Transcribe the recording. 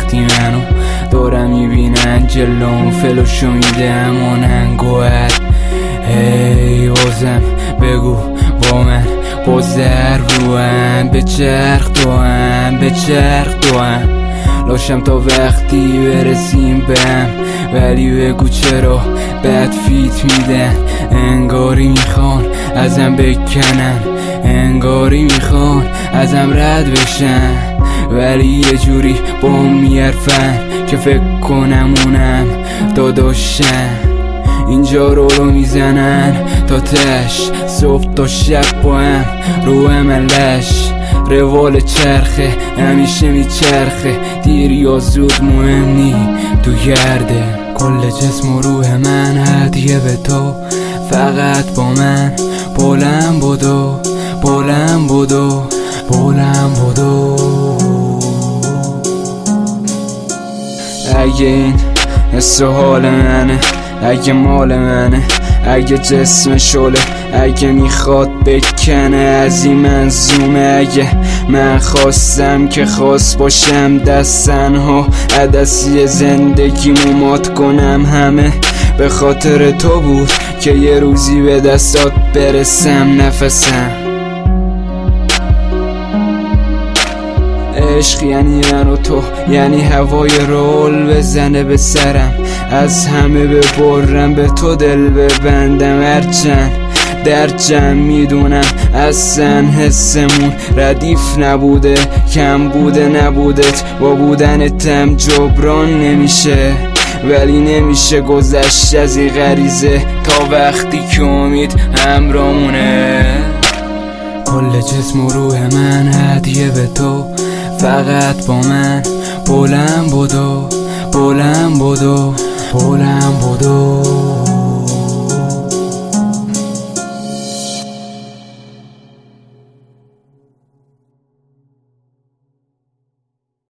وقتی منو دارم میبینن جلوم فلوشو میدم آننگوهر. هی بازم بگو با من بازر روم بچرخ دوام بچرخ دوام لاشم تا وقتی برسیم بهم. ولی بگو چرا بد فیت میدن، انگاری میخوان ازم بکنن، انگاری میخوان ازم رد بشن، ولی یه جوری با میرفن که فکر کنم اونم داداشن. اینجا رو میزنن تا تش، صبح تا شب با هم رو عملش. روال چرخه همیشه میچرخه، دیر یا زود مهم نی تو گرده. کل جسم و روح من هدیه به تو، فقط با من بلند بدو بلند بدو بلند بدو. اگه این حس و حال منه، اگه مال منه، اگه جسم شله، اگه میخواد بکنه از این منظومه، اگه من خواستم که خواست باشم دستنها عدسی زندگیمو مات کنم، همه به خاطر تو بود که یه روزی به دستات برسم نفسم. عشق یعنی من و تو، یعنی هوای رول بزنه به سرم، از همه ببرم به تو دل ببندم. هرچند در جمع میدونم اصلا حسمون ردیف نبوده، کم بوده نبودت با بودنتم جبران نمیشه، ولی نمیشه گذشت از این غریزه تا وقتی که امید همرامونه. کل جسم و روح من هدیه به تو، فقط با من بلند بدو بلند بدو بلند بدو.